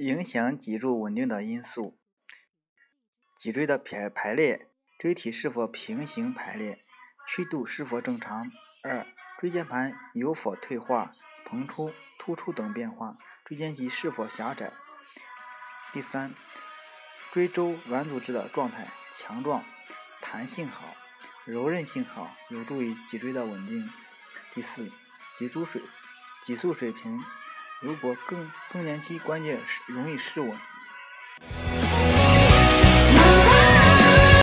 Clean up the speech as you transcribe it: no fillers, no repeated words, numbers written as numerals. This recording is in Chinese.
影响脊柱稳定的因素：脊椎的排列，椎体是否平行排列，曲度是否正常。2. 椎间盘有否退化、膨出、突出等变化，椎间肌是否狭窄。第3，椎周软组织的状态强壮、弹性好、柔韧性好，有助于脊椎的稳定。第4，脊素水平，如果更年期关节容易失稳。